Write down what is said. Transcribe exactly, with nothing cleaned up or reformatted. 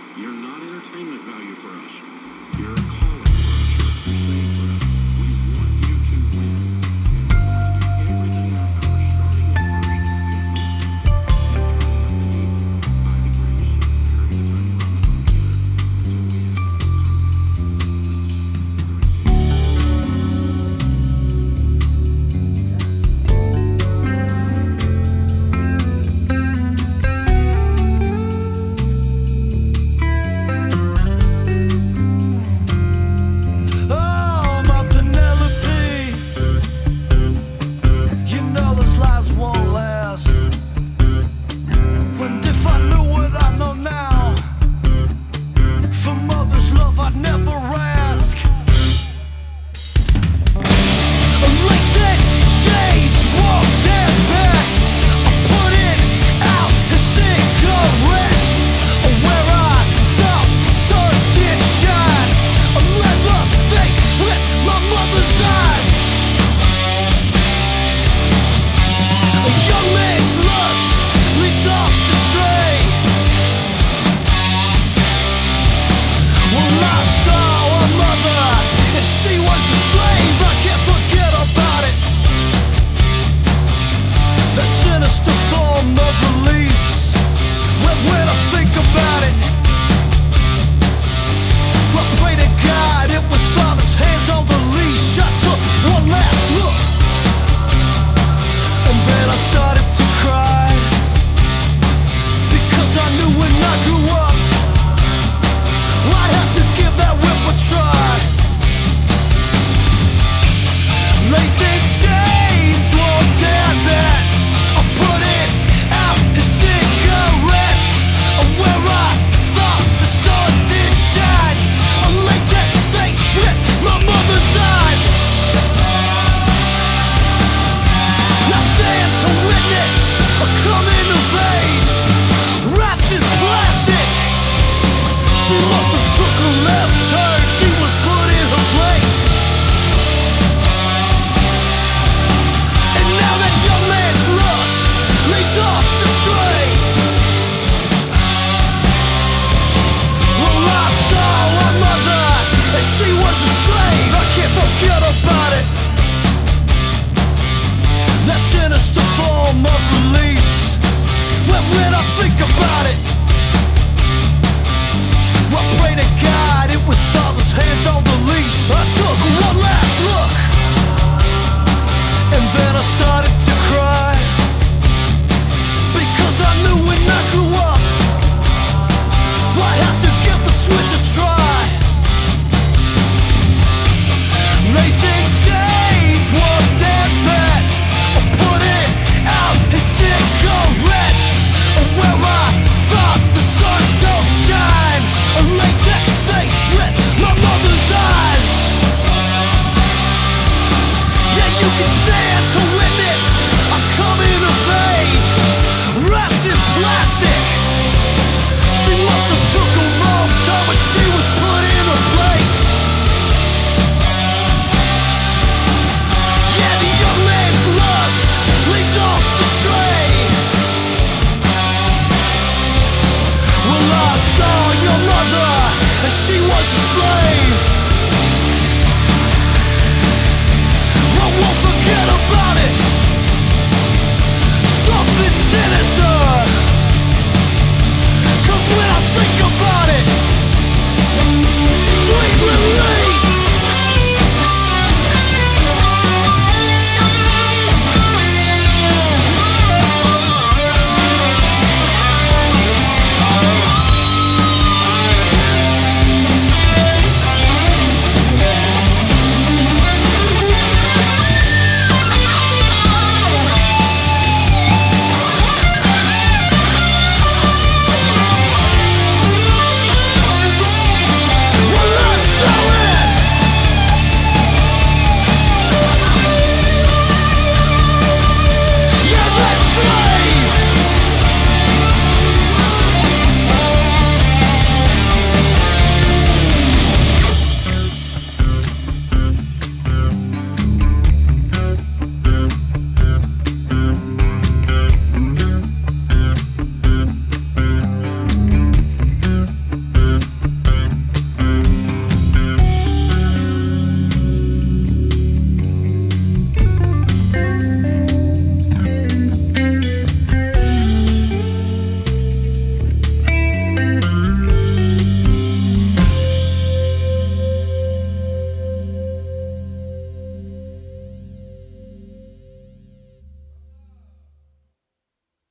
You're not entertainment value for us. You're a calling for us. You're a crusade for us. We want you to win. And we're going to do everything in our power, starting at first, to get this and turning up the heat five degrees during the time we're on the phone together until we have Oh, my Penelope, you know those lies won't last. When if I knew what I know now, for mother's love I'd never ask. Lace shades, walked and back. I put it out as cigarettes, where I thought the sun did shine. A leather face with my mother's eyes. A young man's lust leads off to stray. Well, I saw a mother and she was a slave. I can't forget about it. That sinister form of release. When, when I think about it, I pray to God it was father's hands on the leash. I took one last look, and then I started to cry, because I knew when I grew up I'd have to give that whip a try. Lacing chains won't dare bet. I put it out as cigarettes, where I thought the sun did shine. A latex face with my mother's eyes. Now stand to witness a coming of age, wrapped in plastic. She must have took a left turn. She was put in her place. And now that young man's lust leads off to stray. Well, I saw a mother and she was a slave. I can't forget about it. That sinister form of release. When, when I think about it, I pray to God it was father's hands on the leash. I took one last look, and then I started to cry, because I knew when I grew up I'd have to give the switch a try. Lacing chains, walked and bet. I put it out as cigarettes, where I thought the sun don't shine. A latex face with my mother's eyes. Yeah, you can stand to witness I'm coming of age, wrapped in plastic. She must have took a long time, but she was put in her place. Yeah, the young man's lust leads off to stray. Well, I saw your mother, and she was a slave. I won't forget about